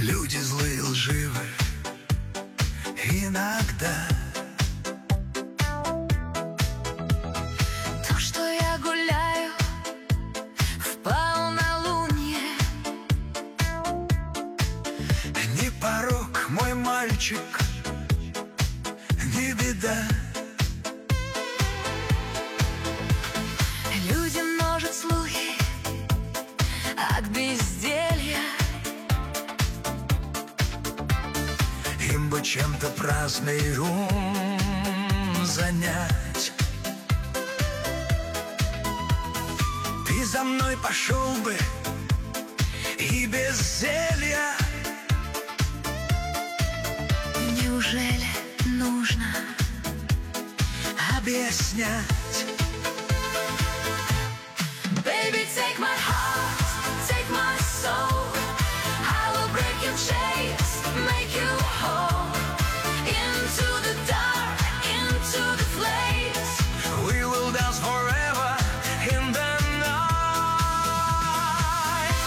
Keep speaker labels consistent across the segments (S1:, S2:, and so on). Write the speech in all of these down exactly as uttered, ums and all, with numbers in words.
S1: Люди злые, лживы иногда.
S2: То, что я гуляю в полнолуние,
S1: не порок, мой мальчик, не беда.
S2: люди множат слухи от безделья.
S1: Им бы чем-то праздный ум занять. Ты за мной пошел бы и без зелья.
S2: Неужели нужно
S1: объяснять?
S2: Baby, take my heart, take my soul. I will break your chains, make you whole. Into the dark, into the flames.
S1: We will dance forever in the night.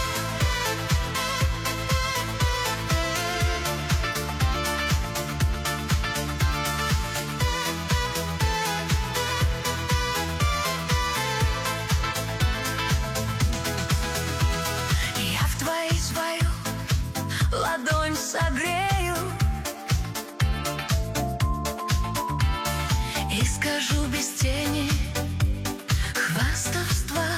S2: Я в твои свою ладонь согрею и скажу без тени хвастовства.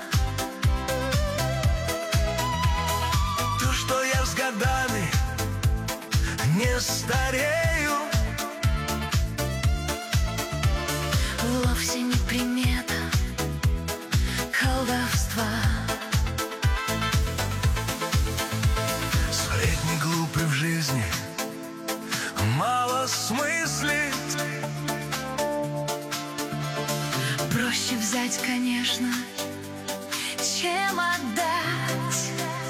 S1: То, что я с годами не старею,
S2: Вовсе не примета колдовства.
S1: средний глупый в жизни мало смыслит.
S2: Проще взять, конечно, чем отдать.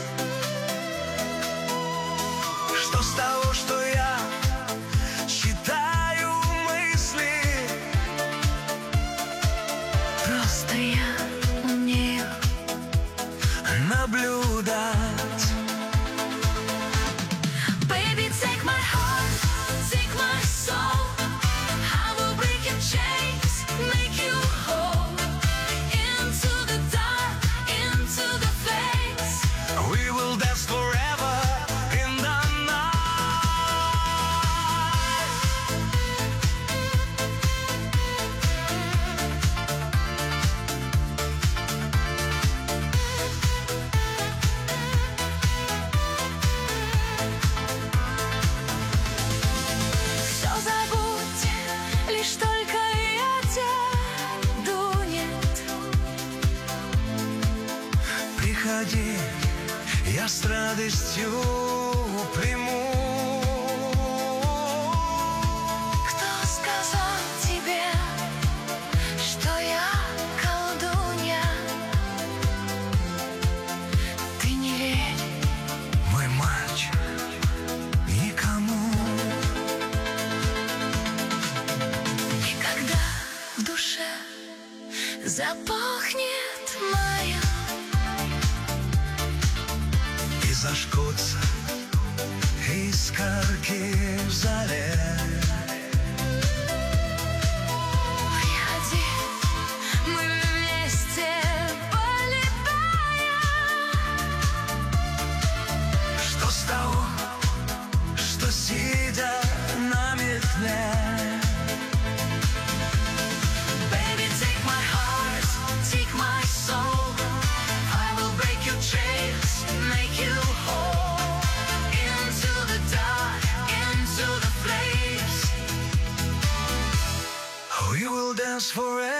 S1: Что с того, что я читаю мысли?
S2: Просто я умею
S1: Наблюдать.
S2: Baby, take my heart, take my soul. I will break your chains, make you whole. Into the dark, into the flames.
S1: We will dance forever in the night.
S2: Все забудь, лишь только ветер дунет.
S1: Приходи, я с радостью приму.
S2: Кто сказал тебе, что я колдунья? Ты не верь.
S1: Мой мальчик, никому.
S2: И когда в душе запахнет маем,
S1: И зажгутся искорки в зале.
S2: приходи, мы вместе полетаем.
S1: Что с того, что сидя на метле?
S2: Baby, take my heart, take my soul. I will break your chains, make you whole. Into the dark, into the flames.
S1: We will dance forever